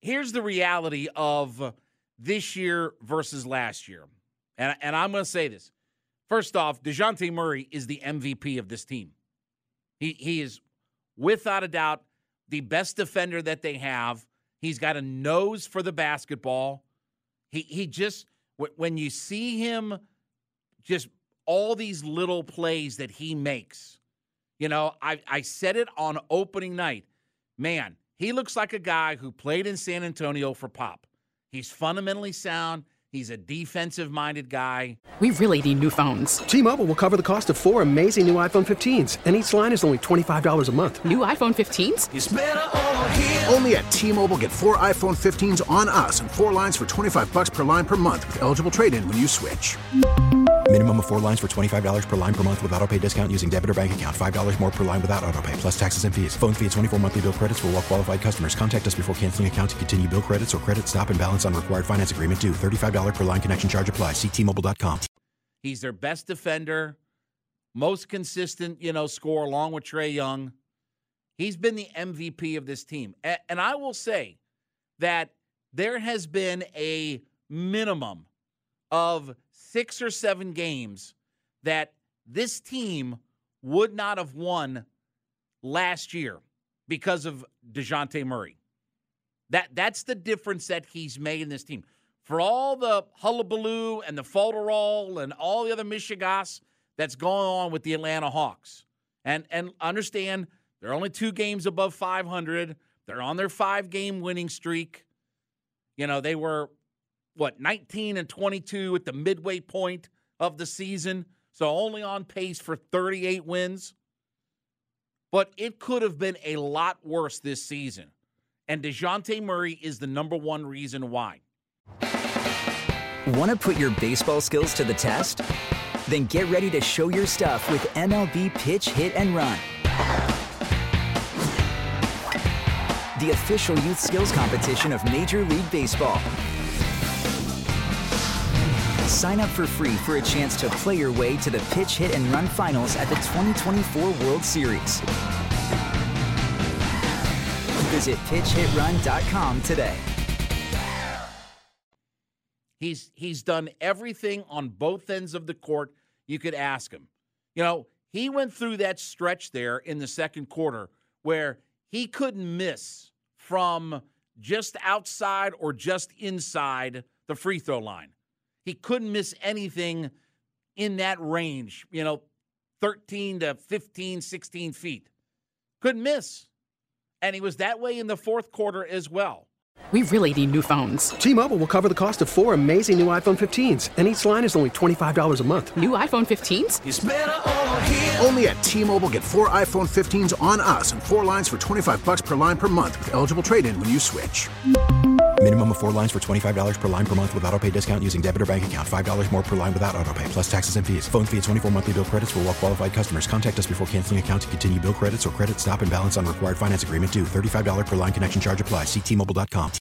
here's the reality of this year versus last year. And I'm going to say this. First off, DeJounte Murray is the MVP of this team. He is, without a doubt, the best defender that they have. He's got a nose for the basketball. He just, when you see him, just all these little plays that he makes. You know, I said it on opening night. Man, he looks like a guy who played in San Antonio for Pop. He's fundamentally sound. He's a defensive-minded guy. We really need new phones. T-Mobile will cover the cost of 4 amazing new iPhone 15s, and each line is only $25 a month. New iPhone 15s? It's better over here. Only at T-Mobile, get 4 iPhone 15s on us and 4 lines for $25 per line per month with eligible trade-in when you switch. Minimum of 4 lines for $25 per line per month with autopay discount using debit or bank account. $5 more per line without autopay, plus taxes and fees. Phone fee at 24 monthly bill credits for well-qualified customers. Contact us before canceling account to continue bill credits or credit stop and balance on required finance agreement due. $35 per line connection charge applies. See T-Mobile.com. He's their best defender, most consistent, scorer along with Trae Young. He's been the MVP of this team. And I will say that there has been a minimum of 6 or 7 games that this team would not have won last year because of DeJounte Murray. That's the difference that he's made in this team. For all the hullabaloo and the falderall and all the other mishigas that's going on with the Atlanta Hawks. And understand, they're only 2 games above 500. They're on their 5-game winning streak. They were 19-22 at the midway point of the season, so only on pace for 38 wins. But it could have been a lot worse this season, and DeJounte Murray is the number one reason why. Want to put your baseball skills to the test? Then get ready to show your stuff with MLB Pitch, Hit, and Run. The official youth skills competition of Major League Baseball. Sign up for free for a chance to play your way to the Pitch, Hit, and Run finals at the 2024 World Series. Visit pitchhitrun.com today. He's done everything on both ends of the court you could ask him. He went through that stretch there in the second quarter where he couldn't miss from just outside or just inside the free throw line. He couldn't miss anything in that range, 13 to 15, 16 feet. Couldn't miss. And he was that way in the fourth quarter as well. We really need new phones. T-Mobile will cover the cost of 4 amazing new iPhone 15s, and each line is only $25 a month. New iPhone 15s? It's better over here. Only at T-Mobile, get 4 iPhone 15s on us and 4 lines for $25 per line per month with eligible trade-in when you switch. Minimum of 4 lines for $25 per line per month with autopay discount using debit or bank account. $5 more per line without autopay, plus taxes and fees. Phone fee at 24 monthly bill credits for well-qualified customers. Contact us before canceling account to continue bill credits or credit stop and balance on required finance agreement due. $35 per line connection charge applies. See T-Mobile.com.